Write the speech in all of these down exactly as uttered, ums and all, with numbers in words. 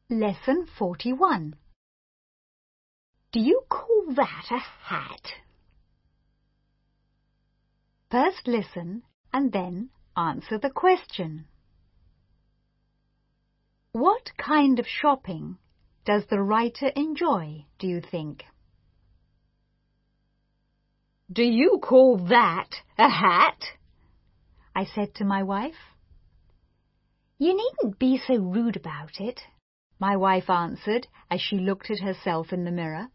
Lesson forty-one. Do you call that a hat? First listen and then answer the question. What kind of shopping does the writer enjoy, do you think? Do you call that a hat? I said to my wife. You needn't be so rude about it, my wife answered as she looked at herself in the mirror.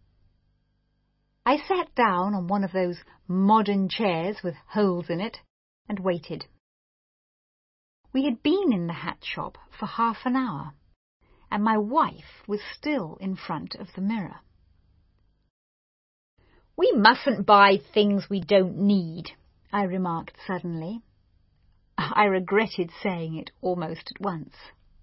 I sat down on one of those modern chairs with holes in it and waited. We had been in the hat shop for half an hour, and my wife was still in front of the mirror. We mustn't buy things we don't need, I remarked suddenly. I regretted saying it almost at once.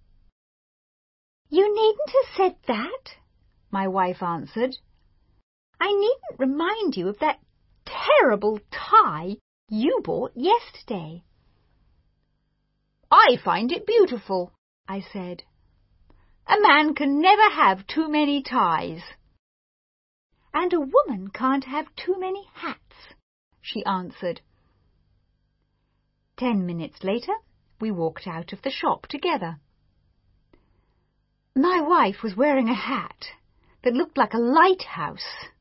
You needn't have said that, my wife answered. I needn't remind you of that terrible tie you bought yesterday. I find it beautiful, I said. A man can never have too many ties. And a woman can't have too many hats, she answered. Ten minutes later, we walked out of the shop together. My wife was wearing a hat that looked like a lighthouse.